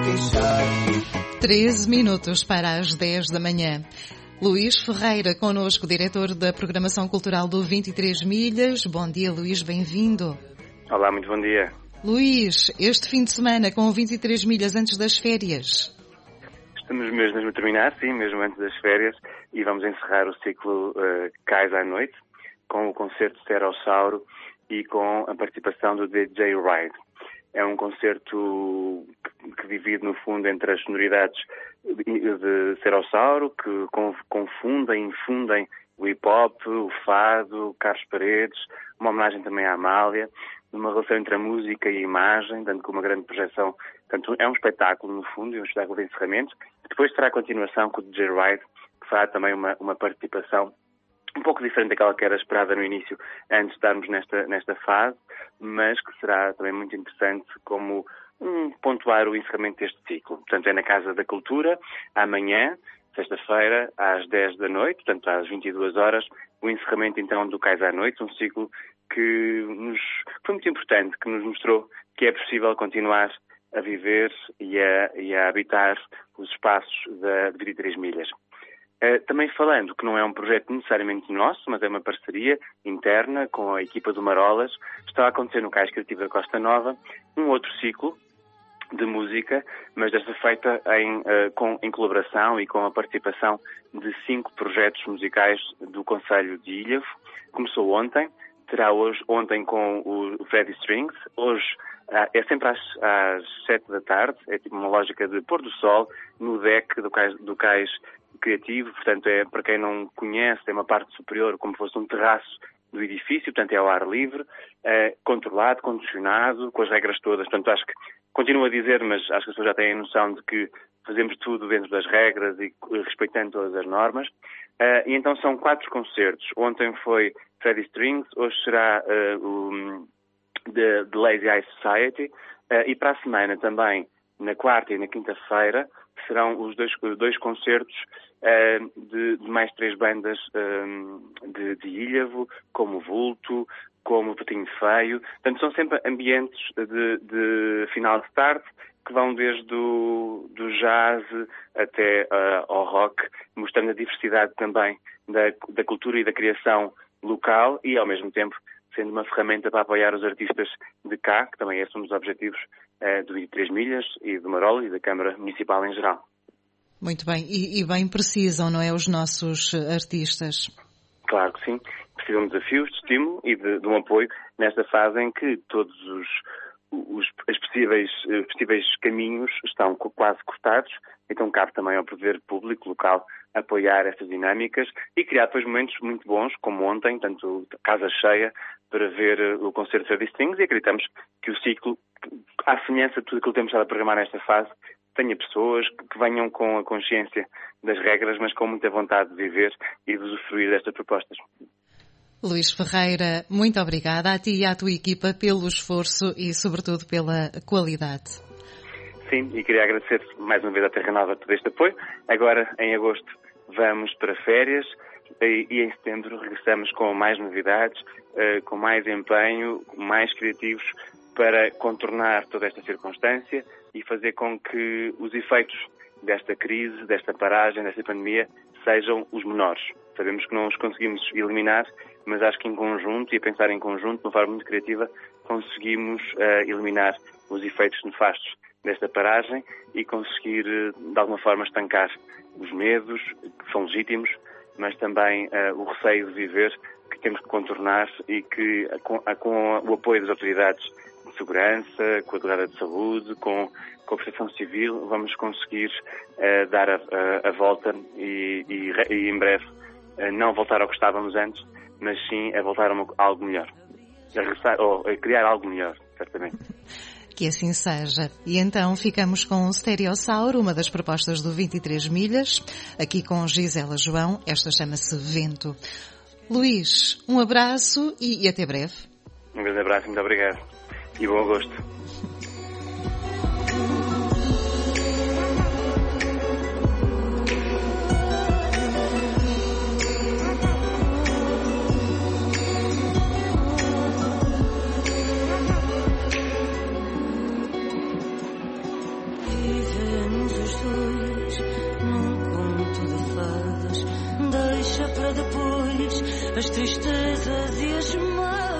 13 minutos para as 10 da manhã. Luís Ferreira, connosco, diretor da Programação Cultural do 23 Milhas. Bom dia, Luís, bem-vindo. Olá, muito bom dia. Luís, este fim de semana com 23 milhas antes das férias. Estamos mesmo a terminar, sim, mesmo antes das férias, e vamos encerrar o ciclo Cais à Noite, com o concerto Stereossauro e com a participação do DJ Ride. É um concerto que divide, no fundo, entre as sonoridades de Stereossauro, que confundem, infundem o hip-hop, o fado, Carlos Paredes, uma homenagem também à Amália, uma relação entre a música e a imagem, dando com uma grande projeção. Portanto, é um espetáculo, no fundo, e um espetáculo de encerramento. Depois terá a continuação com o DJ Ride, que fará também uma participação um pouco diferente daquela que era esperada no início, antes de estarmos nesta fase, mas que será também muito interessante como pontuar o encerramento deste ciclo. Portanto, é na Casa da Cultura, amanhã, sexta-feira, às 10 da noite, portanto, às 22 horas, o encerramento, então, do Cais à Noite, um ciclo que foi muito importante, que nos mostrou que é possível continuar a viver e a habitar os espaços de 23 milhas. Também falando que não é um projeto necessariamente nosso, mas é uma parceria interna com a equipa do Marolas, está a acontecer no Cais Criativo da Costa Nova um outro ciclo de música, mas desta feita em colaboração e com a participação de 5 projetos musicais do Concelho de Ilhavo. Começou ontem, terá ontem com o Freddy Strings, hoje é sempre às 7 da tarde, é tipo uma lógica de pôr do sol no deck do Cais Criativo, portanto para quem não conhece, é uma parte superior como se fosse um terraço do edifício, portanto é ao ar livre, controlado, condicionado, com as regras todas, portanto acho que, continuo a dizer, mas acho que as pessoas já têm a noção de que fazemos tudo dentro das regras e respeitando todas as normas, e então são 4 concertos. Ontem foi Freddy Strings, hoje será o The Lazy Eye Society, e para a semana também, na quarta e na quinta-feira, serão os dois concertos de mais 3 bandas de Ilhavo, como o Vulto, como o Patinho Feio. Portanto, são sempre ambientes de final de tarde que vão desde do jazz até ao rock, mostrando a diversidade também da cultura e da criação local e, ao mesmo tempo, sendo uma ferramenta para apoiar os artistas de cá, que também é um dos objetivos do 23 Milhas e do Marola e da Câmara Municipal em geral. Muito bem, e bem precisam, não é, os nossos artistas? Claro que sim, precisam de desafios, de estímulo e de um apoio nesta fase em que todos os possíveis caminhos estão quase cortados, então cabe também ao poder público local apoiar estas dinâmicas e criar depois momentos muito bons, como ontem, tanto casa cheia, para ver o concerto de Freddy Strings, e acreditamos que o ciclo, à semelhança de tudo aquilo que temos estado a programar nesta fase, tenha pessoas que venham com a consciência das regras, mas com muita vontade de viver e de usufruir destas propostas. Luís Ferreira, muito obrigada a ti e à tua equipa pelo esforço e, sobretudo, pela qualidade. Sim, e queria agradecer mais uma vez à Terra Nova todo este apoio. Agora, em agosto, vamos para férias e em setembro regressamos com mais novidades, com mais empenho, mais criativos para contornar toda esta circunstância e fazer com que os efeitos desta crise, desta paragem, desta pandemia, sejam os menores. Sabemos que não os conseguimos eliminar, mas acho que em conjunto, e a pensar em conjunto, de uma forma muito criativa, conseguimos eliminar os efeitos nefastos desta paragem e conseguir, de alguma forma, estancar os medos, que são legítimos, mas também o receio de viver, que temos que contornar e que, com o apoio das autoridades de segurança, com a delegada de saúde, com a Proteção Civil, vamos conseguir dar a volta e em breve não voltar ao que estávamos antes, mas sim a voltar a algo melhor. A regressar, ou a criar algo melhor, certamente. Que assim seja. E então ficamos com o Stereossauro, uma das propostas do 23 Milhas, aqui com Gisela João. Esta chama-se Vento. Luís, um abraço e até breve. Um grande abraço, muito obrigado. E bom agosto. Even para depois as tristezas e as mágoas.